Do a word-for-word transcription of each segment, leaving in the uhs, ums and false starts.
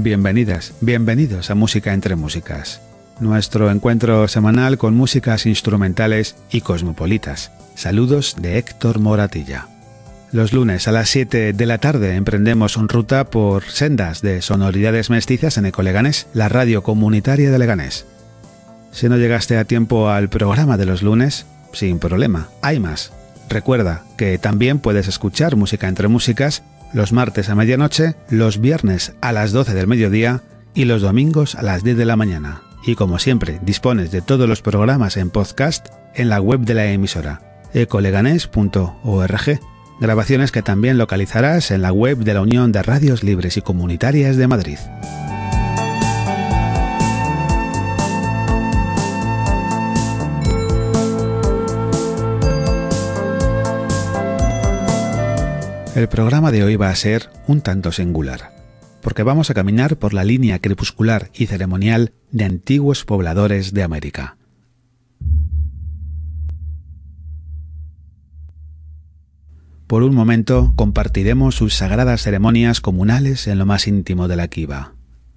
Bienvenidas, bienvenidos a Música entre Músicas, nuestro encuentro semanal con músicas instrumentales y cosmopolitas. Saludos de Héctor Moratilla. Los lunes a las siete de la tarde emprendemos un ruta por sendas de sonoridades mestizas en Ecoleganés, la radio comunitaria de Leganés. Si no llegaste a tiempo al programa de los lunes, sin problema, hay más. Recuerda que también puedes escuchar Música entre Músicas los martes a medianoche, los viernes a las doce del mediodía y los domingos a las diez de la mañana. Y como siempre, dispones de todos los programas en podcast en la web de la emisora, ecoleganés punto org. Grabaciones que también localizarás en la web de la Unión de Radios Libres y Comunitarias de Madrid. El programa de hoy va a ser un tanto singular, porque vamos a caminar por la línea crepuscular y ceremonial de antiguos pobladores de América. Por un momento compartiremos sus sagradas ceremonias comunales en lo más íntimo de la Kiva.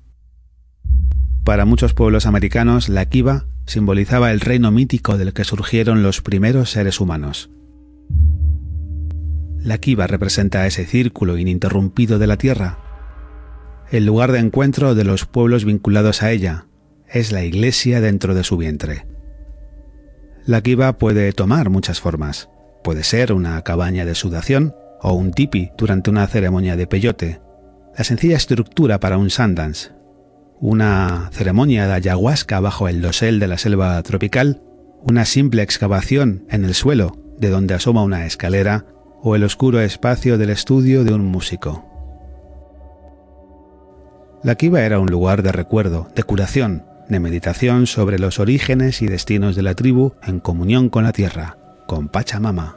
Para muchos pueblos americanos, la Kiva simbolizaba el reino mítico del que surgieron los primeros seres humanos. La Kiva representa ese círculo ininterrumpido de la tierra, el lugar de encuentro de los pueblos vinculados a ella. Es la iglesia dentro de su vientre. La Kiva puede tomar muchas formas. Puede ser una cabaña de sudación o un tipi durante una ceremonia de peyote, la sencilla estructura para un sundance, una ceremonia de ayahuasca bajo el dosel de la selva tropical, una simple excavación en el suelo de donde asoma una escalera o el oscuro espacio del estudio de un músico. La Kiva era un lugar de recuerdo, de curación, de meditación sobre los orígenes y destinos de la tribu en comunión con la tierra, con Pachamama.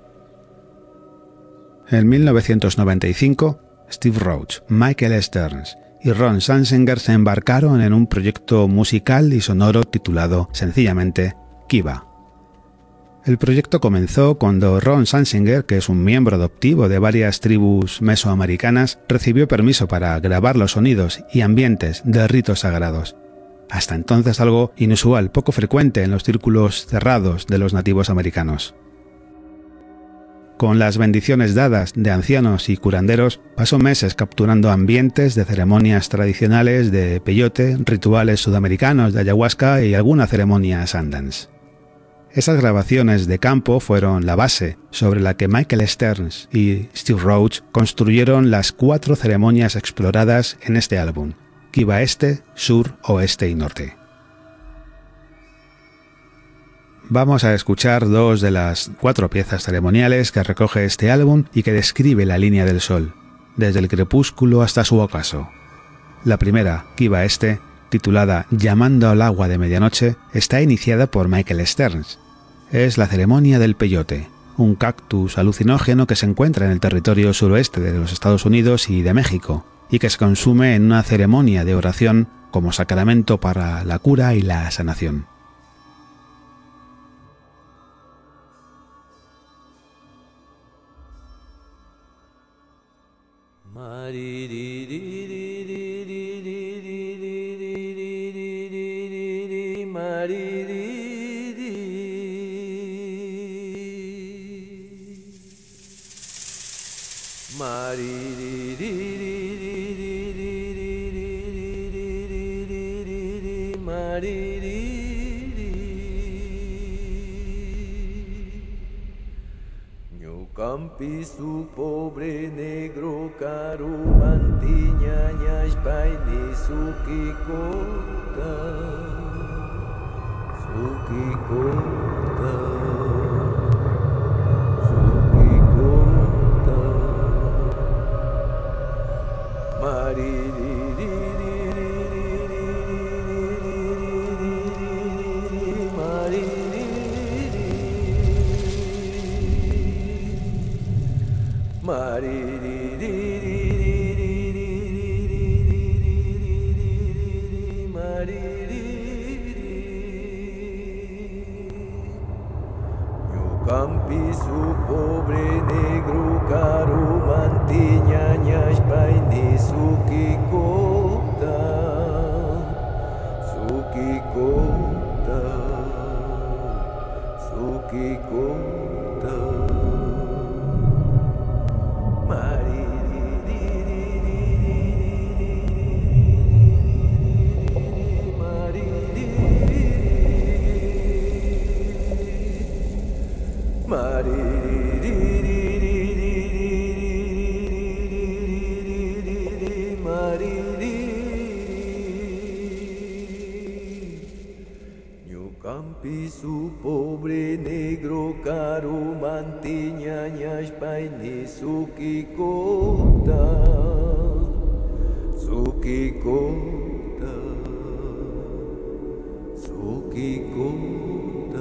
En mil novecientos noventa y cinco, Steve Roach, Michael Stearns y Ron Sansinger se embarcaron en un proyecto musical y sonoro titulado sencillamente Kiva. El proyecto comenzó cuando Ron Sansinger, que es un miembro adoptivo de varias tribus mesoamericanas, recibió permiso para grabar los sonidos y ambientes de ritos sagrados. Hasta entonces algo inusual, poco frecuente en los círculos cerrados de los nativos americanos. Con las bendiciones dadas de ancianos y curanderos, pasó meses capturando ambientes de ceremonias tradicionales de peyote, rituales sudamericanos de ayahuasca y alguna ceremonia sundance. Esas grabaciones de campo fueron la base sobre la que Michael Stearns y Steve Roach construyeron las cuatro ceremonias exploradas en este álbum: Kiva Este, Sur, Oeste y Norte. Vamos a escuchar dos de las cuatro piezas ceremoniales que recoge este álbum y que describe la línea del sol, desde el crepúsculo hasta su ocaso. La primera, Kiva Este, titulada Llamando al agua de medianoche, está iniciada por Michael Stearns. Es la ceremonia del peyote, un cactus alucinógeno que se encuentra en el territorio suroeste de los Estados Unidos y de México, y que se consume en una ceremonia de oración como sacramento para la cura y la sanación. Campi su pobre negro caro mantiña ñashpai ni su kikota su kikota su kikota mariri Campi su pobre negro caro mantiña ñashpai ni su kiko Sukikota, Sukikota, Campi su pobre negro caro mantiña ñas paini sukikota, sukikota, sukikota,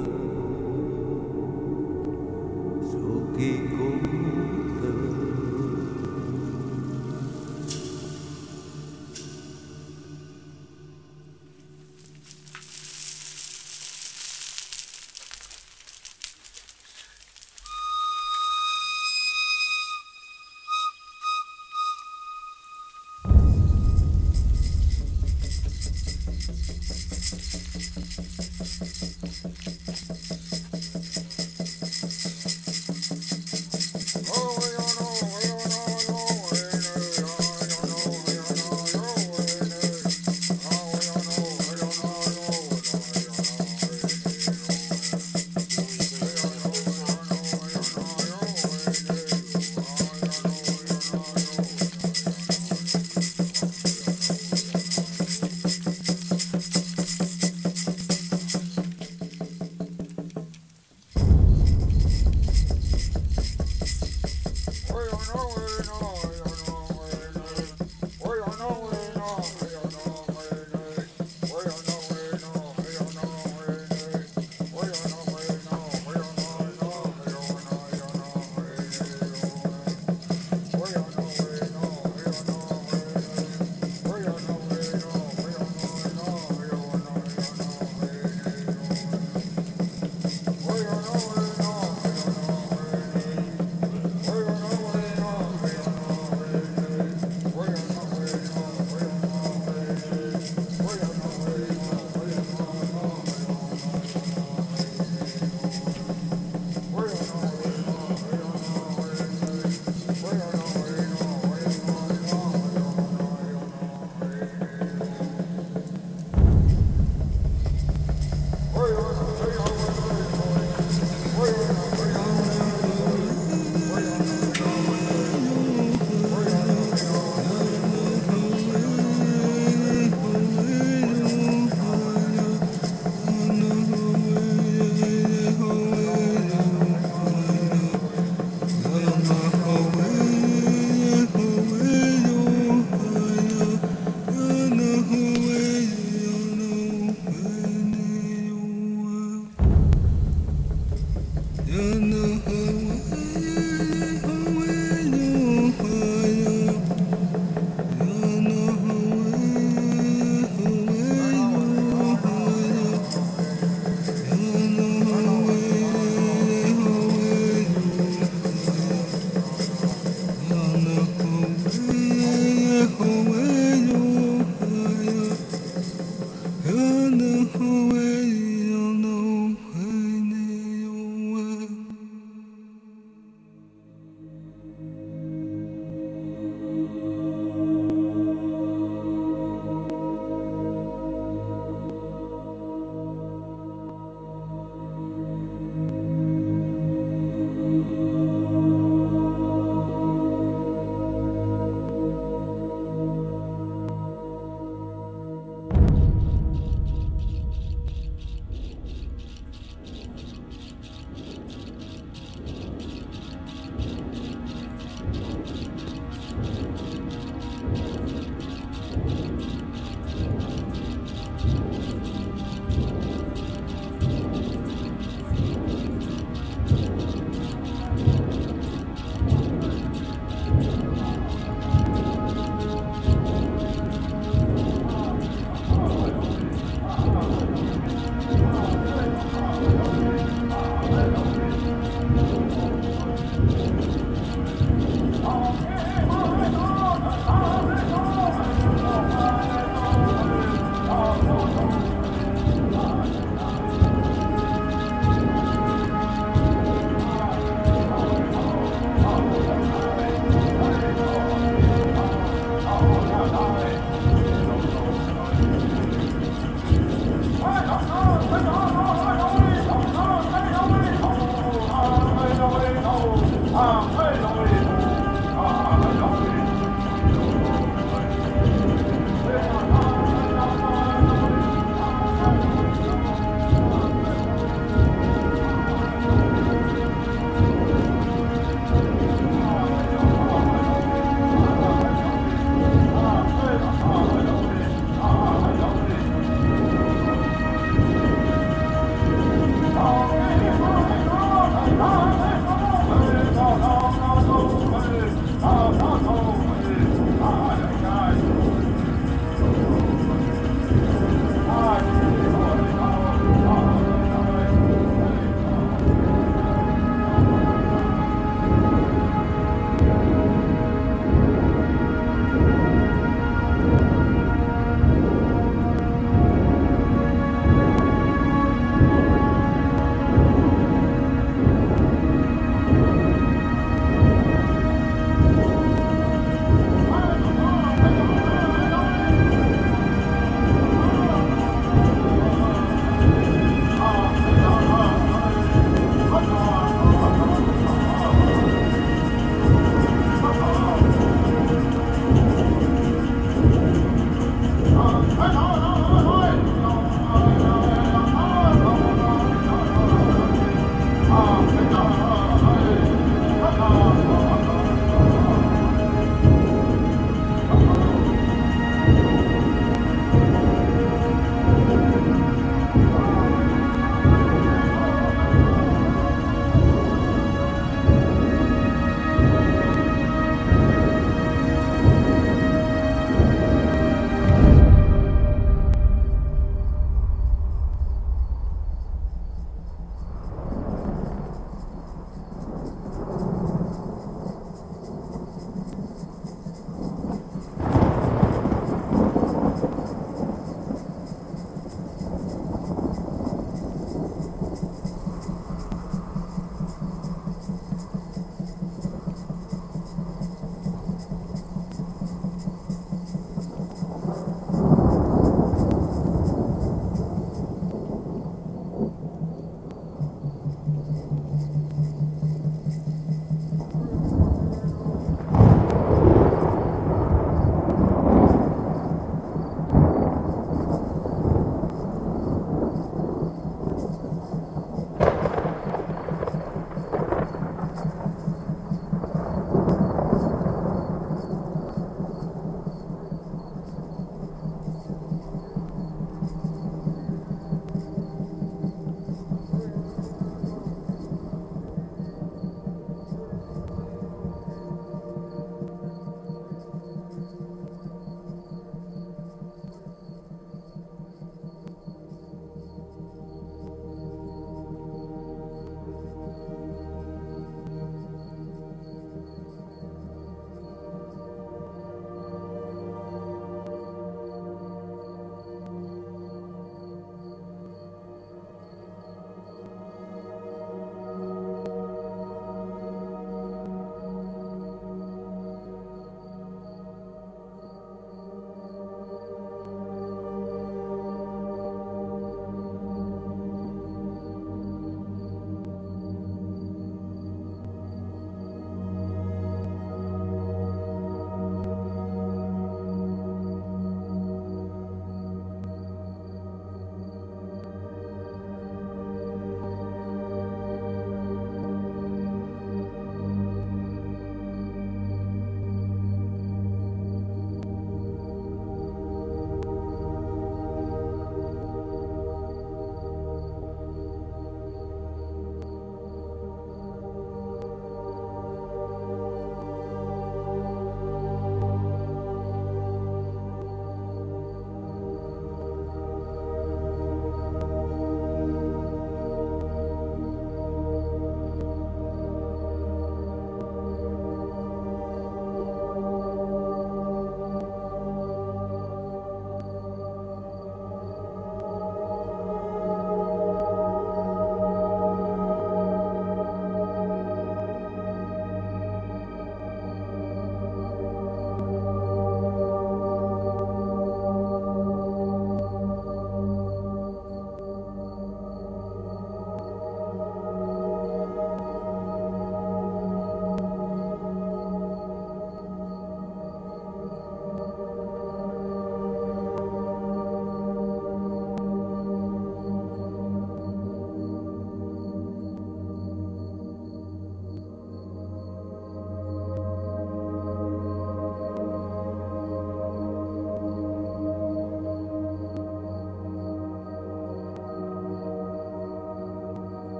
sukikota.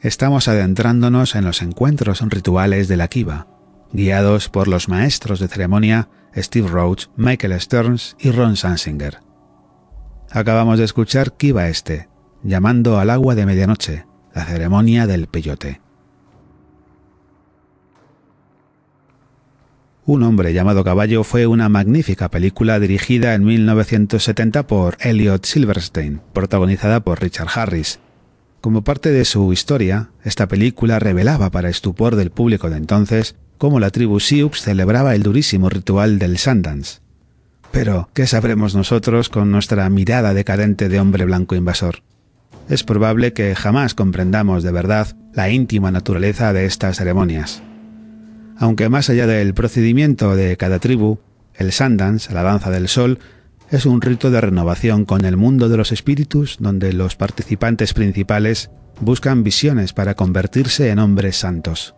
estamos adentrándonos en los encuentros rituales de la Kiva, guiados por los maestros de ceremonia Steve Roach, Michael Stearns y Ron Sansinger. Acabamos de escuchar Kiva Este, llamando al agua de medianoche, la ceremonia del peyote. Un hombre llamado Caballo fue una magnífica película dirigida en mil novecientos setenta por Elliot Silverstein, protagonizada por Richard Harris. Como parte de su historia, esta película revelaba para estupor del público de entonces cómo la tribu Sioux celebraba el durísimo ritual del Sundance. Pero, ¿qué sabremos nosotros con nuestra mirada decadente de hombre blanco invasor? Es probable que jamás comprendamos de verdad la íntima naturaleza de estas ceremonias. Aunque más allá del procedimiento de cada tribu, el Sundance, la danza del sol, es un rito de renovación con el mundo de los espíritus donde los participantes principales buscan visiones para convertirse en hombres santos.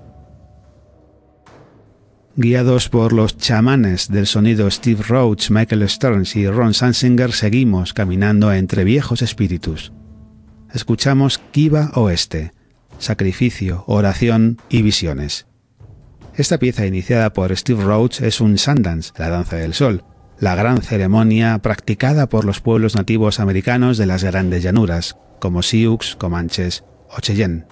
Guiados por los chamanes del sonido Steve Roach, Michael Stearns y Ron Sansinger, seguimos caminando entre viejos espíritus. Escuchamos Kiva Oeste, sacrificio, oración y visiones. Esta pieza iniciada por Steve Roach es un Sundance, la danza del sol, la gran ceremonia practicada por los pueblos nativos americanos de las grandes llanuras, como Sioux, Comanches o Cheyenne.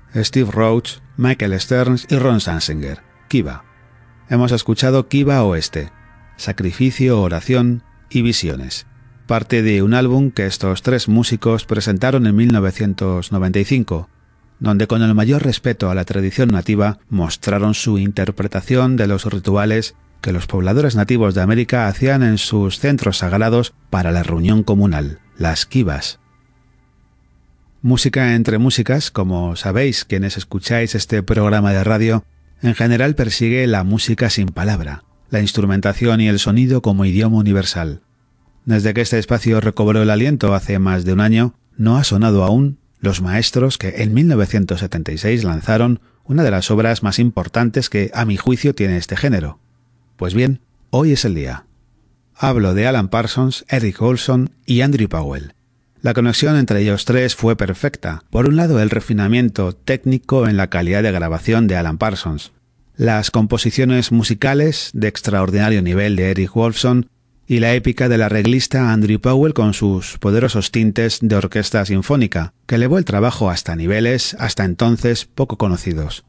Steve Roach, Michael Stearns y Ron Sansinger. Kiva. Hemos escuchado Kiva Oeste, Sacrificio, Oración y Visiones, parte de un álbum que estos tres músicos presentaron en mil novecientos noventa y cinco, donde con el mayor respeto a la tradición nativa mostraron su interpretación de los rituales que los pobladores nativos de América hacían en sus centros sagrados para la reunión comunal, las kivas. Música entre músicas, como sabéis quienes escucháis este programa de radio, en general persigue la música sin palabra, la instrumentación y el sonido como idioma universal. Desde que este espacio recobró el aliento hace más de un año, no ha sonado aún Los Maestros, que en mil novecientos setenta y seis lanzaron una de las obras más importantes que, a mi juicio, tiene este género. Pues bien, hoy es el día. Hablo de Alan Parsons, Eric Olson y Andrew Powell. La conexión entre ellos tres fue perfecta. Por un lado, el refinamiento técnico en la calidad de grabación de Alan Parsons, las composiciones musicales de extraordinario nivel de Eric Olson y la épica del arreglista Andrew Powell con sus poderosos tintes de orquesta sinfónica, que elevó el trabajo hasta niveles hasta entonces poco conocidos.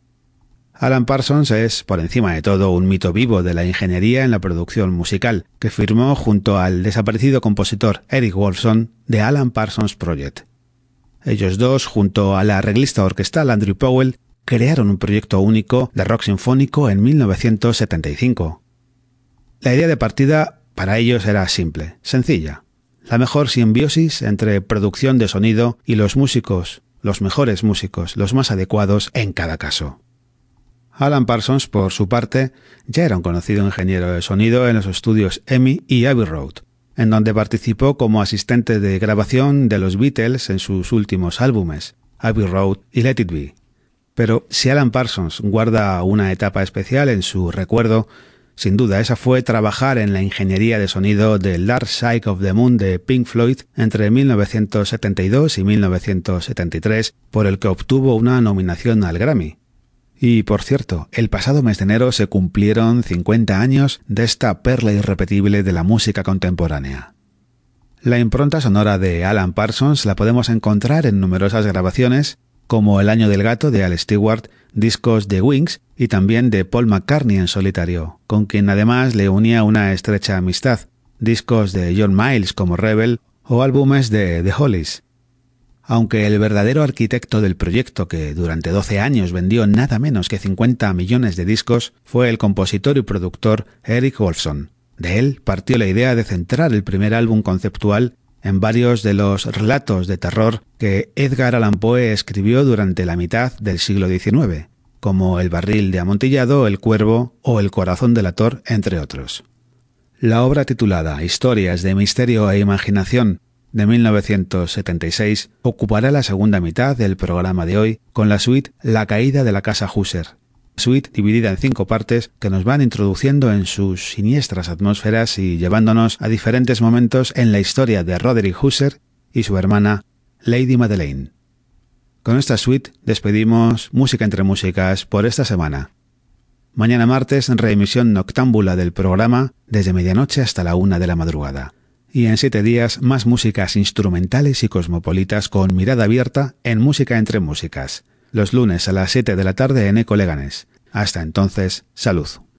Alan Parsons es, por encima de todo, un mito vivo de la ingeniería en la producción musical, que firmó junto al desaparecido compositor Eric Olson de Alan Parsons Project. Ellos dos, junto al arreglista orquestal Andrew Powell, crearon un proyecto único de rock sinfónico en mil novecientos setenta y cinco. La idea de partida para ellos era simple, sencilla. La mejor simbiosis entre producción de sonido y los músicos, los mejores músicos, los más adecuados en cada caso. Alan Parsons, por su parte, ya era un conocido ingeniero de sonido en los estudios EMI y Abbey Road, en donde participó como asistente de grabación de los Beatles en sus últimos álbumes, Abbey Road y Let It Be. Pero si Alan Parsons guarda una etapa especial en su recuerdo, sin duda esa fue trabajar en la ingeniería de sonido del Dark Side of the Moon de Pink Floyd entre mil novecientos setenta y dos y mil novecientos setenta y tres, por el que obtuvo una nominación al Grammy. Y, por cierto, el pasado mes de enero se cumplieron cincuenta años de esta perla irrepetible de la música contemporánea. La impronta sonora de Alan Parsons la podemos encontrar en numerosas grabaciones, como El año del gato de Al Stewart, discos de Wings y también de Paul McCartney en solitario, con quien además le unía una estrecha amistad, discos de John Miles como Rebel o álbumes de The Hollies. Aunque el verdadero arquitecto del proyecto, que durante doce años vendió nada menos que cincuenta millones de discos, fue el compositor y productor Eric Olson. De él partió la idea de centrar el primer álbum conceptual en varios de los relatos de terror que Edgar Allan Poe escribió durante la mitad del siglo diecinueve, como El barril de amontillado, El cuervo o El corazón delator, entre otros. La obra titulada Historias de misterio e imaginación de mil novecientos setenta y seis ocupará la segunda mitad del programa de hoy con la suite La caída de la casa Husser, suite dividida en cinco partes que nos van introduciendo en sus siniestras atmósferas y llevándonos a diferentes momentos en la historia de Roderick Husser y su hermana Lady Madeleine. Con esta suite despedimos Música entre músicas por esta semana. Mañana martes, reemisión noctámbula del programa desde medianoche hasta la una de la madrugada. Y en siete días, más músicas instrumentales y cosmopolitas con mirada abierta en Música entre músicas. Los lunes a las siete de la tarde en Eco Leganés. Hasta entonces, salud.